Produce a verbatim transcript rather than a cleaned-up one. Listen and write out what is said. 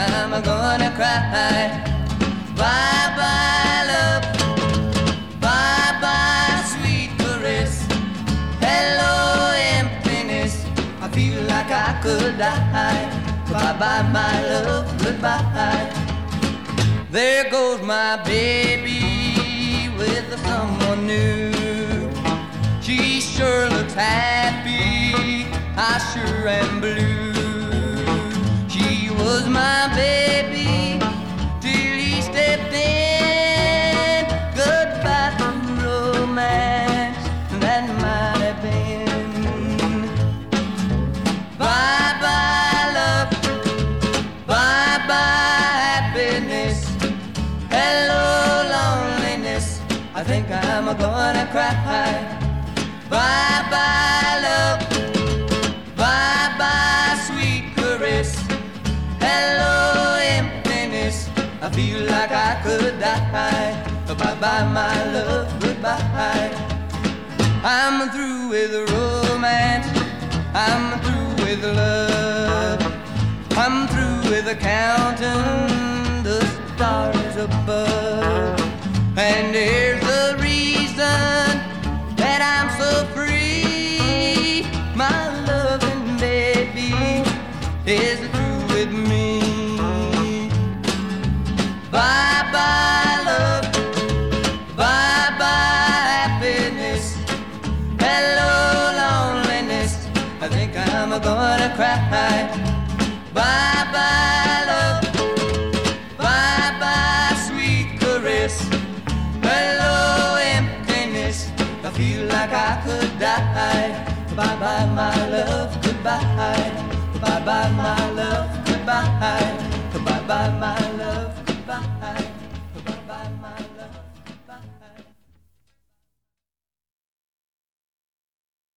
I'm gonna cry. Bye bye love, bye bye sweet caress. Hello emptiness, I feel like I could die. Bye bye my love, goodbye. There goes my baby with someone new. She sure looks happy, I sure am blue. She was my baby till he stepped in. Goodbye to romance, that might have been. Bye bye love, bye bye happiness. Hello loneliness, I think I'm gonna cry. Bye bye love, bye bye sweet caress. Hello emptiness, I feel like I could die. Bye bye my love, goodbye. I'm through with romance, I'm through with love. I'm through with counting the stars above. And here's the reason that I'm so free. My loving baby is through with me. Bye bye love, bye bye happiness. Hello loneliness, I think I'm gonna cry. Bye bye love, bye bye sweet caress. Hello emptiness, I feel like I could die. Bye bye my love, goodbye.